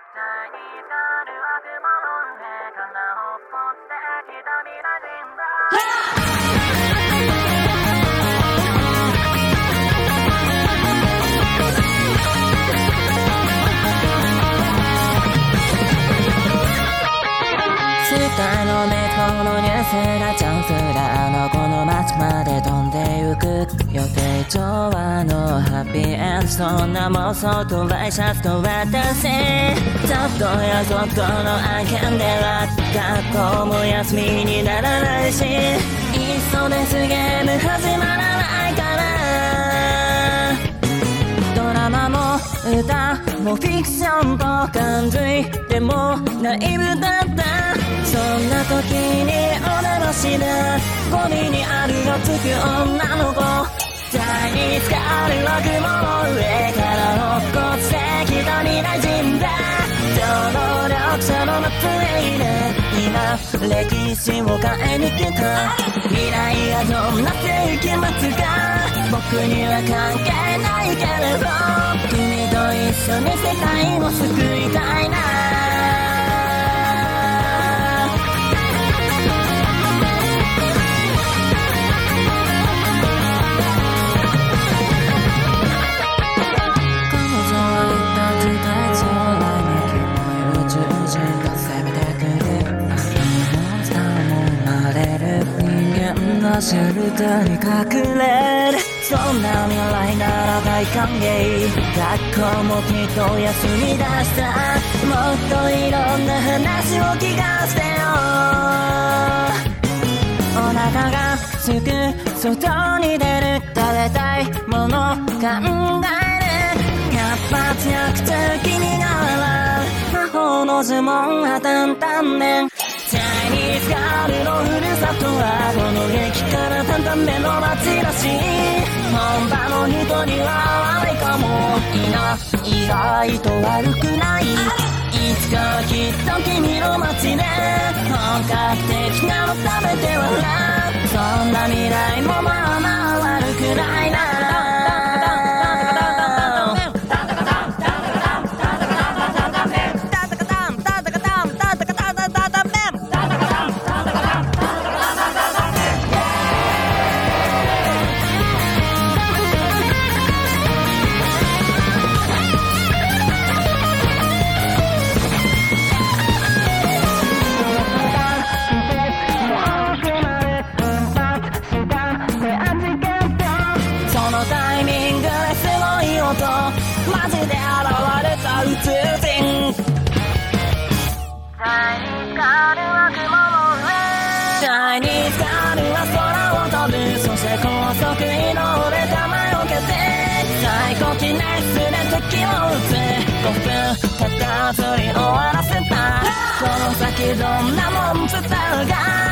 あのネットのニュースがチャンスだこの街まで飛んでゆく予定調和のハッピーエンドそんな妄想とワイシャツと私ちょっとやそっとの案件では学校も休みにならないしいっそですゲーム始まらないからドラマも歌もフィクションと感づいてもナイブだったそんな時におならしなゴミにあるがつく女の子体に使われる雲の上から落っこちてきた未来人だ超能力者の末裔で今歴史を変え抜けた未来がどんな世紀末か僕には関係ないけれど君と一緒に世界を救いたいなシェルターに隠れるそんな未来なら大歓迎学校もきっと休み出したもっといろんな話を聞かせてよお腹がすく外に出る食べたいもの考える活発薬中気になら魔法の呪文は担々麺チャイニーズガールのふるさとはこの駅から担々麺の街らしい本場の人には悪いかも意外と悪くないいつかきっと君の街で本格的なの食べてはそんな未来もまあまあ悪くないなマジで現れた宇宙人チャイニーズガールは雲の上チャイニーズガールは空を飛ぶそして高速移動で弾を蹴って最高記念室で敵を撃つ5分片ずり終わらせたこの先どんなモンスターが